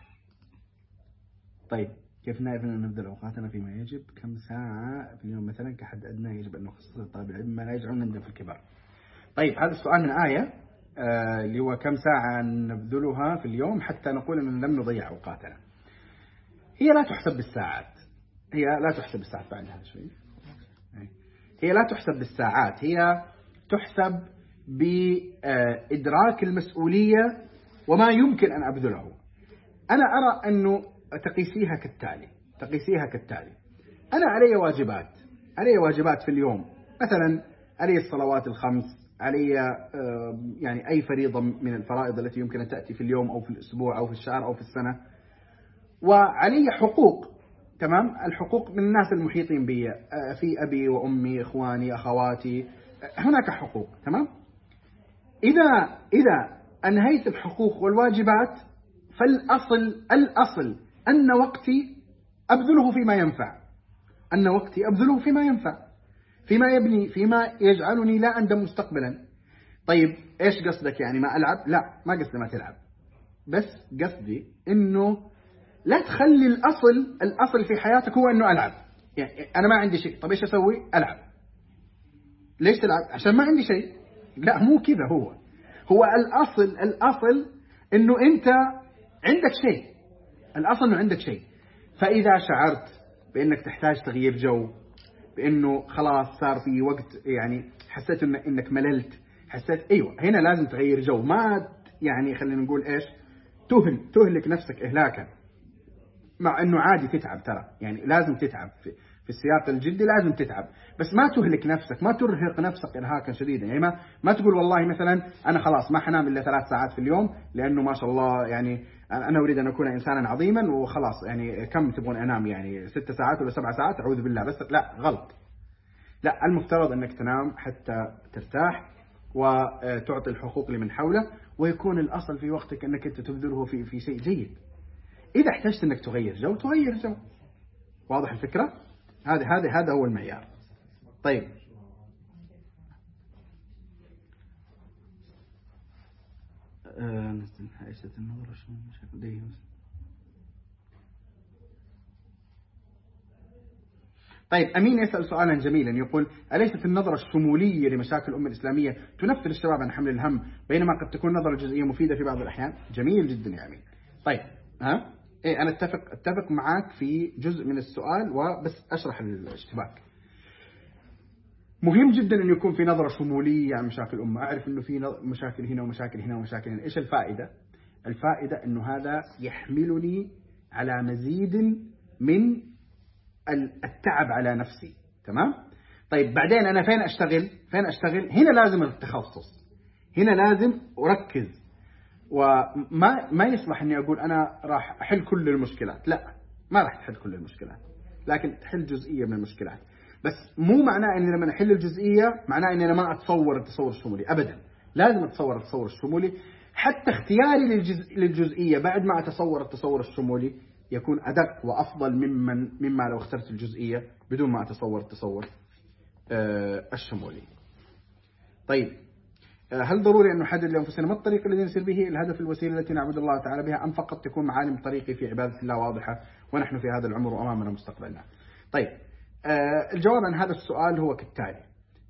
طيب كيف نعرف أن نبذل أوقاتنا فيما يجب؟ كم ساعة في اليوم مثلا كحد أدنى يجب أن نخصص لطالب العلم ما لا يجعلنا نبدأ في الكبار؟ طيب هذا السؤال من آية آه اللي هو كم ساعة نبذلها في اليوم حتى نقول أن لم نضيع أوقاتنا. هي لا تحسب بالساعات، هي لا تحسب بالساعات بعد هذا شوي. هي لا تحسب بالساعات، هي تحسب بإدراك المسؤولية وما يمكن أن أبذله. أنا أرى أنه تقيسيها كالتالي تقيسيها كالتالي أنا علي واجبات علي واجبات في اليوم، مثلا علي الصلوات الخمس، علي يعني أي فريضة من الفرائض التي يمكن أن تأتي في اليوم أو في الأسبوع أو في الشهر أو في السنة، وعلي حقوق. تمام، الحقوق من الناس المحيطين بي، في أبي وأمي إخواني أخواتي، هناك حقوق. تمام، إذا إذا أنهيت الحقوق والواجبات فالأصل الأصل أن وقتي أبذله فيما ينفع أن وقتي أبذله فيما ينفع فيما يبني فيما يجعلني لا أندم مستقبلا. طيب إيش قصدك يعني ما ألعب؟ لا، ما قصدي ما تلعب، بس قصدي إنه لا تخلي الأصل الأصل في حياتك هو إنه ألعب. يعني أنا ما عندي شيء، طب إيش أسوي؟ ألعب. ليش تلعب؟ عشان ما عندي شيء. لا، مو كذا. هو هو الأصل الأصل إنه أنت عندك شيء، الأصل إنه عندك شيء. فإذا شعرت بأنك تحتاج تغيير جو، بأنه خلاص صار في وقت يعني حسيت إن إنك مللت، حسيت أيوة هنا لازم تغير جو، ما يعني خلينا نقول إيش تهل تهلك نفسك إهلاكا، مع إنه عادي تتعب، ترى يعني لازم تتعب في, في السياق الجدي، لازم تتعب، بس ما تهلك نفسك، ما ترهق نفسك إرهاقا شديدا. يعني ما ما تقول والله مثلا أنا خلاص ما حنام إلا ثلاث ساعات في اليوم لأنه ما شاء الله يعني أنا أريد أن أكون إنسانا عظيما وخلاص، يعني كم تبغون أنام يعني ست ساعات ولا سبع ساعات أعوذ بالله، بس لا، غلط. لا، المفترض أنك تنام حتى ترتاح وتعطي الحقوق لمن حوله، ويكون الأصل في وقتك أنك أنت تبذله في في شيء جيد. إذا احتجت أنك تغير جو تغير جو. واضح الفكرة؟ هذا هذا هذا هو المعيار. طيب طيب أمين يسأل سؤالا جميلا، يقول: أليست النظرة الشمولية لمشاكل الأمة الإسلامية تنفر الشباب عن حمل الهم، بينما قد تكون نظرة جزئية مفيدة في بعض الأحيان؟ جميل جدا يا أمين. طيب ها إيه، أنا أتفق أتفق معك في جزء من السؤال، وبس أشرح الاشتباك. مهم جدا أن يكون في نظرة شمولية عن مشاكل الأمة. أعرف أنه في مشاكل هنا ومشاكل هنا ومشاكل هنا. إيش الفائدة؟ الفائدة أنه هذا يحملني على مزيد من التعب على نفسي. تمام؟ طيب بعدين أنا فين أشتغل؟ فين أشتغل؟ هنا لازم التخصص، هنا لازم أركز، وما ما يصلح أني أقول أنا راح أحل كل المشكلات. لا، ما راح تحل كل المشكلات، لكن تحل جزئية من المشكلات. بس مو معناه أني لما أحل الجزئية معناه أني أنا ما أتصور التصور الشمولي. أبدا، لازم أتصور التصور الشمولي. حتى اختياري للجزء للجزئية بعد ما أتصور التصور الشمولي يكون أدق وأفضل ممن مما لو اخترت الجزئية بدون ما أتصور التصور الشمولي. طيب، هل ضروري أن نحدد لأنفسنا ما الطريق الذي نسير به؟ الهدف الوسيلة التي نعبد الله تعالى بها، أم فقط تكون معالم طريقي في عبادة الله واضحة ونحن في هذا العمر وأمامنا مستقبلنا؟ طيب، الجواب عن هذا السؤال هو كالتالي.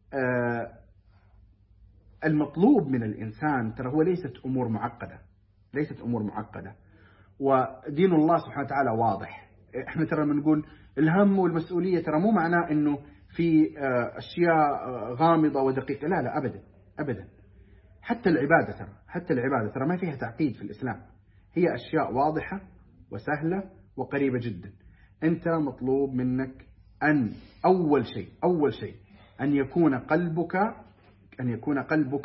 المطلوب من الإنسان ترى هو ليست أمور معقدة، ليست أمور معقدة، ودين الله سبحانه وتعالى واضح. احنا ترى بنقول الهم والمسؤولية، ترى مو معناه انه في اشياء غامضة ودقيقة، لا لا ابدا ابدا. حتى العبادة ترى حتى العبادة ترى ما فيها تعقيد في الإسلام، هي اشياء واضحة وسهلة وقريبة جدا. انت مطلوب منك ان اول شيء اول شيء ان يكون قلبك ان يكون قلبك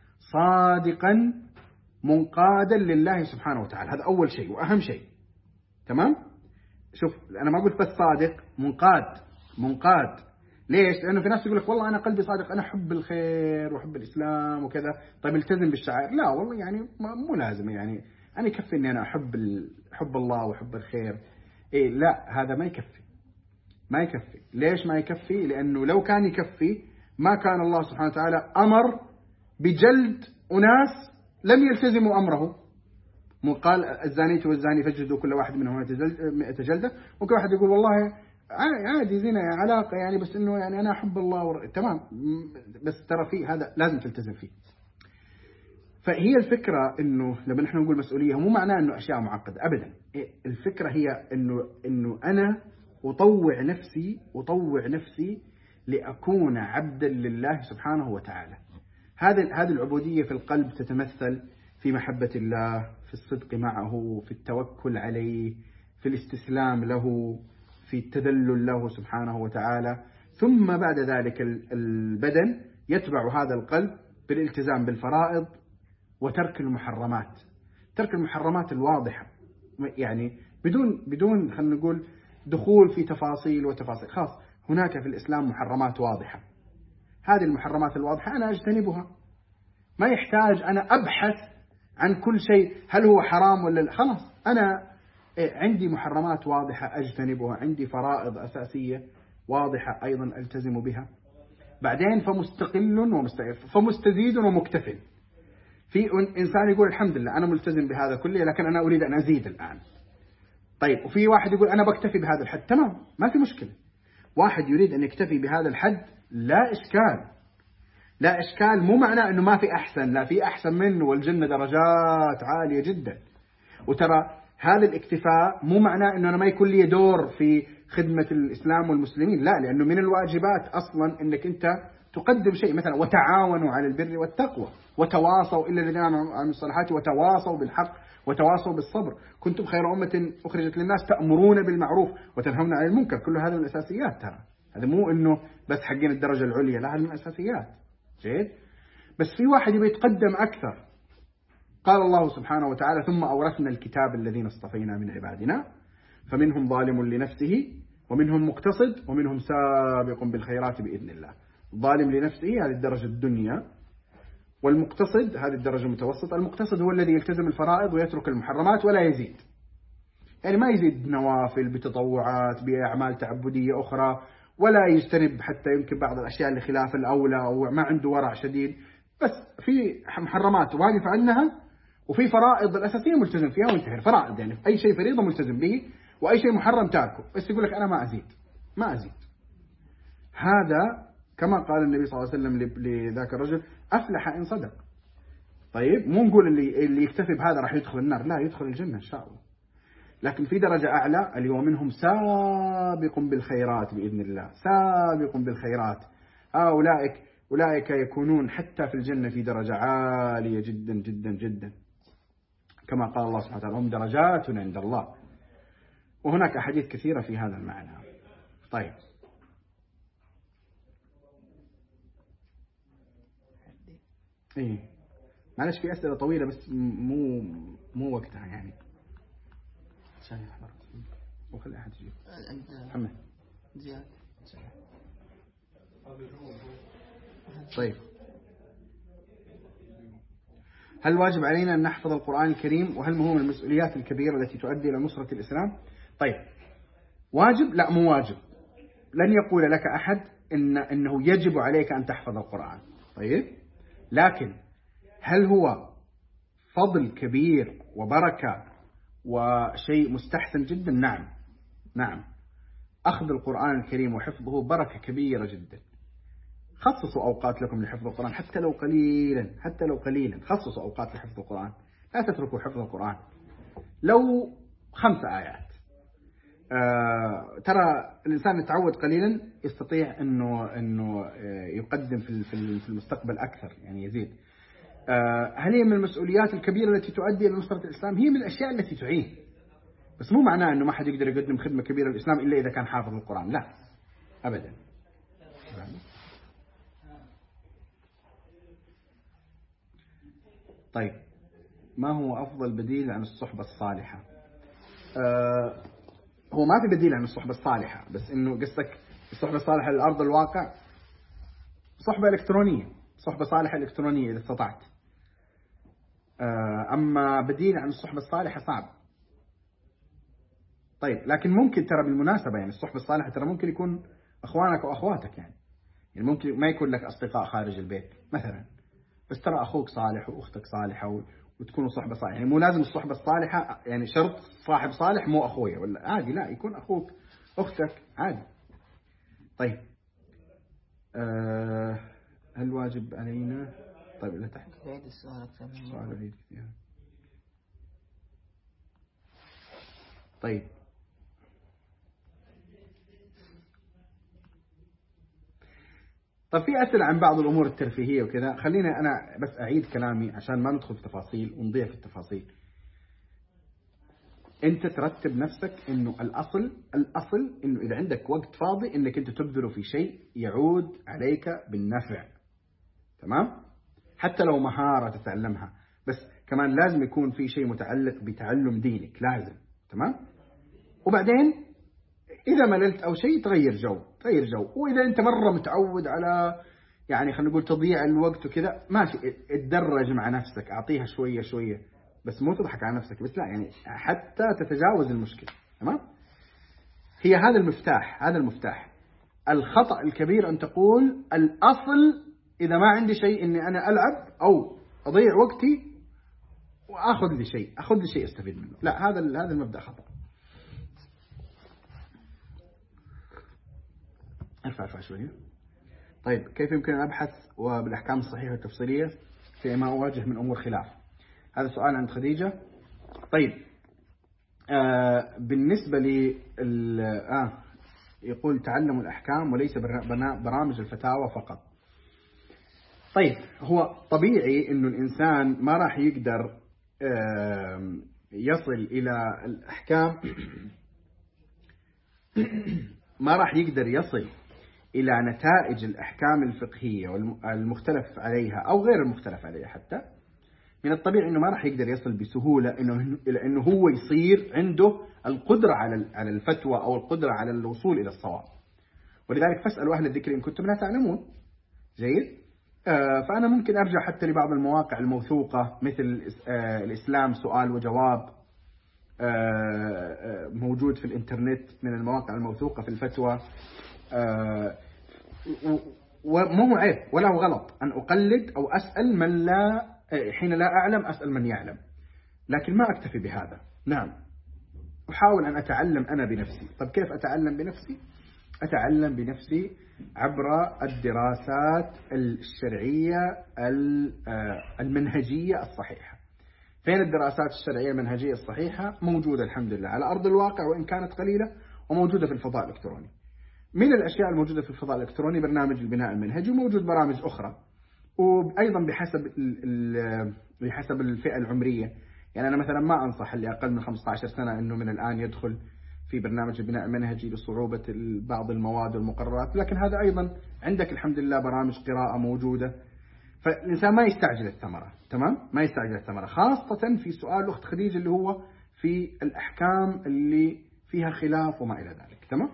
صادقا منقادا لله سبحانه وتعالى. هذا أول شيء وأهم شيء. تمام؟ شوف، أنا ما قلت بس صادق، منقاد. منقاد ليش؟ لأنه في ناس يقول لك والله أنا قلبي صادق، أنا أحب الخير وأحب الإسلام وكذا. طيب التزم بالشعائر. لا والله، يعني مو لازم، يعني أنا يكفي أني أنا أحب حب الله وأحب الخير. إيه لا، هذا ما يكفي، ما يكفي. ليش ما يكفي؟ لأنه لو كان يكفي ما كان الله سبحانه وتعالى أمر بجلد أناس لم يلتزموا أمره. مو قال الزانية والزاني فاجلدوا كل واحد منهم مئة جلدة، وكل واحد يقول والله عادي زنا علاقة يعني، بس إنه يعني أنا أحب الله ور... تمام، بس ترى فيه هذا لازم تلتزم فيه. فهي الفكرة إنه لما نحن نقول مسؤولية مو معناه إنه أشياء معقدة أبدا. الفكرة هي إنه إنه أنا أطوع نفسي أطوع نفسي لأكون عبدا لله سبحانه وتعالى. هذه هذه العبودية في القلب تتمثل في محبة الله، في الصدق معه، في التوكل عليه، في الاستسلام له، في التذلل له سبحانه وتعالى. ثم بعد ذلك البدن يتبع هذا القلب بالالتزام بالفرائض وترك المحرمات، ترك المحرمات الواضحة، يعني بدون بدون خلينا نقول دخول في تفاصيل وتفاصيل. خاص هناك في الإسلام محرمات واضحة، هذه المحرمات الواضحة أنا أجتنبها. ما يحتاج أنا أبحث عن كل شيء هل هو حرام ولا لا. خلاص أنا عندي محرمات واضحة أجتنبها، عندي فرائض أساسية واضحة أيضا ألتزم بها. بعدين فمستقل ومستقل، فمستزيد ومكتفل. في إنسان يقول الحمد لله أنا ملتزم بهذا كله، لكن أنا أريد أن أزيد الآن. طيب، وفي واحد يقول أنا بكتفي بهذا الحد. تمام، ما في مشكلة. واحد يريد أن يكتفي بهذا الحد لا إشكال، لا إشكال. مو معناه أنه ما في أحسن، لا، في أحسن منه، والجنة درجات عالية جدا. وترى هذا الاكتفاء مو معناه أنه أنا ما يكون لي دور في خدمة الإسلام والمسلمين، لا، لأنه من الواجبات أصلا أنك أنت تقدم شيء، مثلا وتعاونوا على البر والتقوى وتواصوا إلا الذين آمنوا وعملوا الصالحات وتواصوا بالحق وتواصوا بالصبر، كنتم خير أمة أخرجت للناس تأمرون بالمعروف وتنهون عن المنكر. كل هذا من الأساسيات. ترى هذا مو إنه بس حقين الدرجة العليا، لا، هذا من الأساسيات. جيد. بس في واحد يبي يتقدم أكثر. قال الله سبحانه وتعالى ثم أورثنا الكتاب الذين اصطفينا من عبادنا فمنهم ظالم لنفسه ومنهم مقتصد ومنهم سابق بالخيرات بإذن الله. ظالم لنفسه هذه الدرجة الدنيا، والمقتصد هذه الدرجة المتوسطة. المقتصد هو الذي يلتزم الفرائض ويترك المحرمات ولا يزيد، يعني ما يزيد نوافل بتطوعات بأعمال تعبدية أخرى، ولا يجتنب حتى يمكن بعض الأشياء اللي خلاف الأولى، أو ما عنده ورع شديد، بس في محرمات واقف عنها، وفي فرائض الأساسية ملتزم فيها وينتهي. فرائض يعني أي شيء فريضة ملتزم به، وأي شيء محرم تاركه، بس يقول لك أنا ما أزيد ما أزيد. هذا كما قال النبي صلى الله عليه وسلم لذاك الرجل: أفلح إن صدق. طيب مو نقول اللي اللي يكتفي بهذا راح يدخل النار، لا، يدخل الجنة إن شاء الله. لكن في درجة أعلى اللي هو منهم سابق بالخيرات بإذن الله، سابق بالخيرات. أولئك أولئك يكونون حتى في الجنة في درجة عالية جدا جدا جدا، كما قال الله سبحانه وتعالى: هم درجات عند الله. وهناك أحاديث كثيرة في هذا المعنى. طيب إيه معلش في أسئلة طويلة بس مو مو وقتها يعني، عشان يحضر وخلي أحد يجيب. محمد زياد. طيب، هل واجب علينا أن نحفظ القرآن الكريم؟ وهل هو من المسؤوليات الكبيرة التي تؤدي إلى نصرة الإسلام؟ طيب، واجب؟ لا، مو واجب. لن يقول لك أحد إن إنه يجب عليك أن تحفظ القرآن. طيب، لكن هل هو فضل كبير وبركة وشيء مستحسن جدا؟ نعم نعم، أخذ القرآن الكريم وحفظه بركة كبيرة جدا. خصصوا أوقات لكم لحفظ القرآن، حتى لو قليلا حتى لو قليلا خصصوا أوقات لحفظ القرآن. لا تتركوا حفظ القرآن لو خمس آيات. آه ترى الإنسان يتعود قليلا يستطيع أنه أنه يقدم في في المستقبل أكثر، يعني يزيد. آه هل هي من المسؤوليات الكبيرة التي تؤدي إلى نصرة الإسلام؟ هي من الأشياء التي تعين، بس مو معناه أنه ما حد يقدر يقدم خدمة كبيرة للإسلام إلا إذا كان حافظ القرآن، لا أبدا. طيب، ما هو أفضل بديل عن الصحبة الصالحة؟ آه هو ما في بديل عن الصحبة الصالحة، بس إنه قصدك الصحبة الصالحة للأرض الواقع، صحبة إلكترونية، صحبة صالحة إلكترونية إذا استطعت. آه أما بديل عن الصحبة الصالحة صعب. طيب، لكن ممكن ترى بالمناسبة يعني الصحبة الصالحة ترى ممكن يكون أخوانك وأخواتك، يعني يعني ممكن ما يكون لك أصدقاء خارج البيت مثلا، بس ترى أخوك صالح وأختك صالحة وتكونوا صحبة صالحة. يعني مو لازم الصحبة الصالحة يعني شرط صاحب صالح مو أخويا ولا عادي، لا، يكون أخوك أختك عادي. طيب، أه هل واجب علينا؟ طيب لا تحت بعيد السؤال أكثر من السؤال بعيد كثير. طيب، طب في أسئلة عن بعض الأمور الترفيهية وكذا، خلينا أنا بس أعيد كلامي عشان ما ندخل في تفاصيل ونضيع في التفاصيل. أنت ترتب نفسك إنه الأصل الأصل إنه إذا عندك وقت فاضي إنك أنت تبذله في شيء يعود عليك بالنفع، تمام؟ حتى لو مهارة تتعلمها، بس كمان لازم يكون في شيء متعلق بتعلم دينك، لازم، تمام؟ وبعدين إذا مللت أو شيء تغير جو تغير جو وإذا أنت مرة متعود على يعني خلينا نقول تضييع الوقت وكذا، ماشي، اتدرج مع نفسك، أعطيها شوية شوية، بس مو تضحك على نفسك، بس لا، يعني حتى تتجاوز المشكلة، تمام؟ هي هذا المفتاح هذا المفتاح. الخطأ الكبير أن تقول الأصل إذا ما عندي شيء إني أنا ألعب أو أضيع وقتي وأخذ لي شيء أخذ لي شيء أستفيد منه، لا، هذا هذا المبدأ خطأ. ارفع ارفع شوية. طيب، كيف يمكن أن أبحث وبالأحكام الصحيحة والتفصيلية فيما أواجه من أمور خلاف؟ هذا سؤال عند خديجة. طيب، آه بالنسبة لي آه يقول تعلم الأحكام وليس برامج الفتاوى فقط. طيب، هو طبيعي إنه الإنسان ما راح يقدر آه يصل إلى الأحكام ما راح يقدر يصل إلى نتائج الأحكام الفقهية والمختلف عليها أو غير المختلف عليها حتى من الطبيعي أنه ما راح يقدر يصل بسهولة إنه إلى أنه هو يصير عنده القدرة على على الفتوى أو القدرة على الوصول إلى الصواب. ولذلك فاسألوا أهل الذكر إن كنتم لا تعلمون. جيد. آه فأنا ممكن أرجع حتى لبعض المواقع الموثوقة مثل آه الإسلام سؤال وجواب، آه موجود في الإنترنت من المواقع الموثوقة في الفتوى. آه ومو عيب ولا هو غلط أن أقلد أو أسأل من لا، حين لا أعلم أسأل من يعلم، لكن ما أكتفي بهذا. نعم، أحاول أن أتعلم أنا بنفسي. طب كيف أتعلم بنفسي؟ أتعلم بنفسي عبر الدراسات الشرعية المنهجية الصحيحة. فين الدراسات الشرعية المنهجية الصحيحة؟ موجودة الحمد لله على أرض الواقع وإن كانت قليلة، وموجودة في الفضاء الإلكتروني. من الأشياء الموجودة في الفضاء الإلكتروني برنامج البناء المنهجي، وموجود برامج أخرى، وأيضا بحسب بحسب الفئة العمرية. يعني أنا مثلا ما أنصح اللي أقل من خمسة عشر سنة أنه من الآن يدخل في برنامج البناء المنهجي لصعوبة بعض المواد والمقررات، لكن هذا أيضا عندك الحمد لله برامج قراءة موجودة. فالإنسان ما يستعجل الثمرة، تمام؟ ما يستعجل الثمرة، خاصة في سؤال أخت خديجة اللي هو في الأحكام اللي فيها خلاف وما إلى ذلك. تمام؟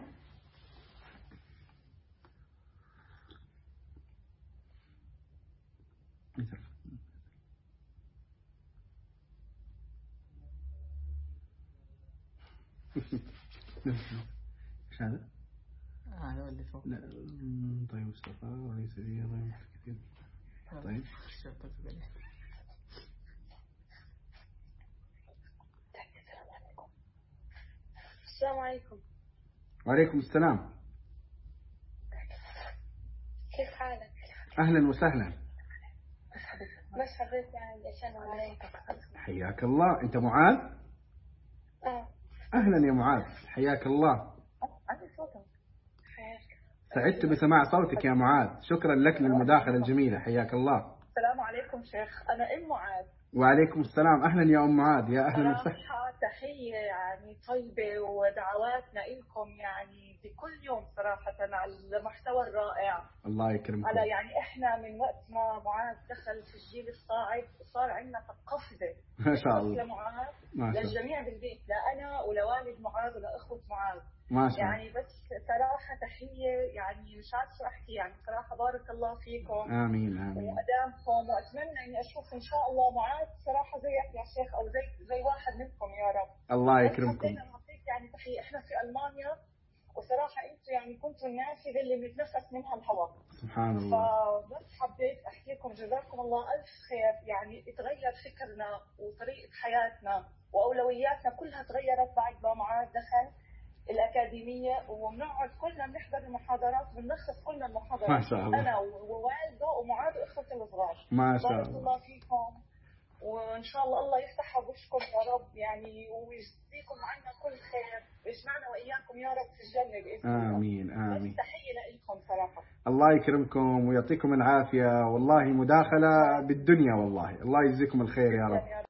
ايش هذا؟ هذا اللي فوق. لا طيب مصطفى وليس لي ضيف كثير. طيب السلام عليكم. وعليكم السلام. كيف حالك؟ أهلا وسهلا. بس حبيت يعني عشان عليك. حياك الله. أنت معاذ؟ اه. أهلا يا معاذ، حياك الله. عندي صوتك. حياك. سعدت بسماع صوتك يا معاذ، شكرا لك للمداخلة الجميلة، حياك الله. السلام عليكم شيخ، أنا أم معاذ. وعليكم السلام. أهلا يا أم معاذ، يا أهلا وسهلا. صراحة تحية يعني طيبة ودعواتنا لكم يعني في كل يوم صراحة على المحتوى الرائع. الله يكرمكم. على يعني إحنا من وقت ما معاذ دخل في الجيل الصاعد صار عندنا ثقافة ما شاء الله لمعاذ، ما شاء الله للجميع بالبيت، لا أنا ولا والد معاذ ولا أخوة معاذ. ما شاء الله. يعني بس صراحة تحية يعني مش عارفة شو أحكي، يعني صراحة بارك الله فيكم. آمين آمين. وأدامكم، وأتمنى إني أشوف إن شاء الله معاذ صراحة زيك يا شيخ، أو زي زي واحد منكم يا رب. الله يكرمكم. حبينا نعطيك يعني تحية، إحنا في ألمانيا وصراحة أنتم يعني كنتوا النافذة اللي بنتنفس منها الهواء. سبحان الله. فبس حبيت أحكي لكم جزاكم الله ألف خير، يعني اتغير فكرنا وطريقة حياتنا وأولوياتنا كلها تغيرت بعد ما معاذ دخل الأكاديمية، وبنقعد كلنا بنحضر المحاضرات وبنلخص كلنا المحاضرات. ما شاء الله. أنا ووالده ومعاذ وإخوتي الصغار. ما شاء بارك الله. الله فيكم، وإن شاء الله الله يفتح وشكم يا رب يعني، ويجزيكم عنا كل خير، ويجمعنا وإياكم يا رب في الجنة بإذن الله. آمين آمين. تحية لكم صراحة. الله يكرمكم ويعطيكم العافية، والله مداخلة بالدنيا، والله الله يجزيكم الخير يا رب.